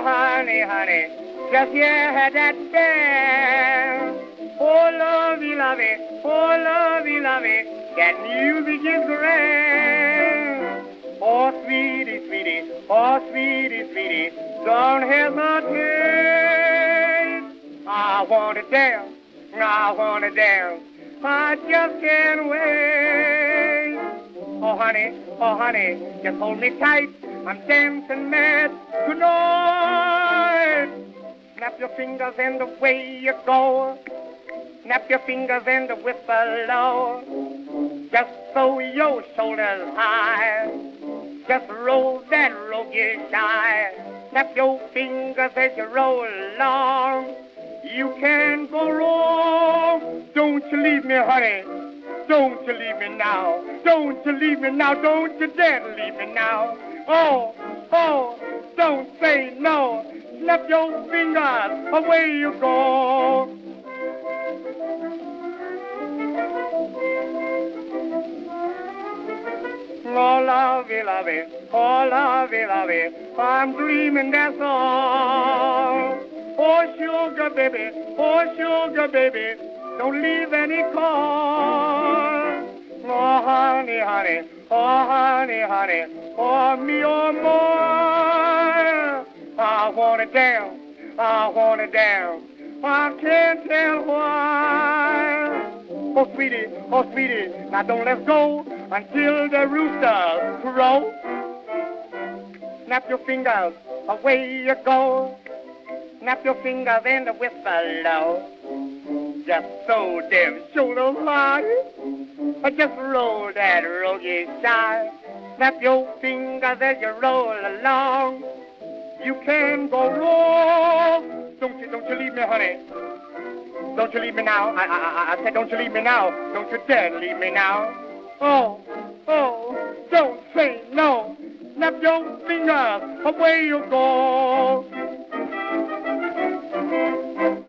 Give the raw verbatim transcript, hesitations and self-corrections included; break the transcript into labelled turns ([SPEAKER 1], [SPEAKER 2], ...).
[SPEAKER 1] honey, honey, just hear that dance. Oh, lovey, lovey, oh, lovey, lovey, that music is grand. Oh, sweetie, sweetie, oh, sweetie, sweetie, don't hesitate. I want to dance, I want to dance, I just can't wait. Oh, honey, oh, honey, just hold me tight, I'm dancing mad tonight. Snap your fingers and away you go. Snap your fingers and whistle low. Just throw your shoulders high. Just roll that roguish eye. Snap your fingers as you roll along. You can't go wrong. Don't you leave me, honey. Don't you leave me now. Don't you leave me now. Don't you dare leave me now. Oh, oh, don't say no. Snap your fingers, away you go. Oh, lovey, lovey, oh, lovey, lovey, I'm dreaming that's all. Oh, sugar baby, oh, sugar baby, don't leave any call. Oh, honey, honey, oh, honey, honey, oh, me, oh, more. I want to dance, I want to dance, I can't tell why. Oh, sweetie, oh, sweetie, now don't let's go until the rooster crow. Snap your fingers, away you go. Snap your fingers and whistle low. Just throw them shoulders high. Just roll that roguish eye. Snap your fingers as you roll along. You can't go wrong. Don't you, don't you leave me, honey. Don't you leave me now. I, I, I said don't you leave me now. Don't you dare leave me now. Oh, oh, don't say no. Snap your fingers, away you go.